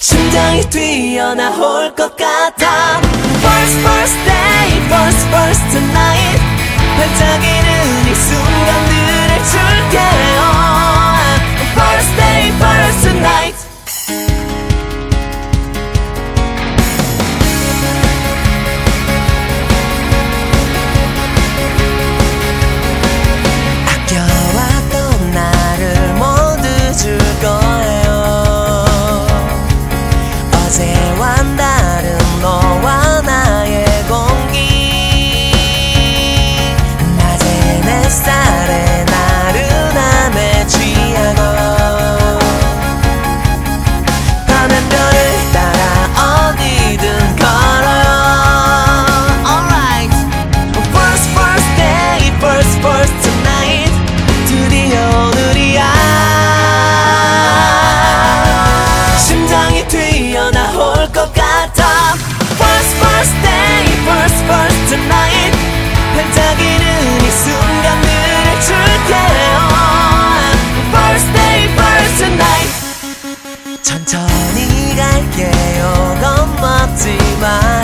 심장이 뛰어나올 것 같아. First first day, first first tonight. 반짝이는 이 순간들을 줄게요. First day, first tonight. 아껴왔던 나를 모두 줄 거예요. 어제와는 다른 너와 나의 공기. 낮엔 햇살에 나른함에 취하고 밤엔 별을 따라 어디든 걸어요. Alright. First first day, first first tonight. 드디어 오늘이야. 심장이 뛰어나올 것 같아. First first day, first first tonight. 반짝이는 이 순간들을 줄게요. First day, first tonight. 천천히 갈게요. 겁먹지 마.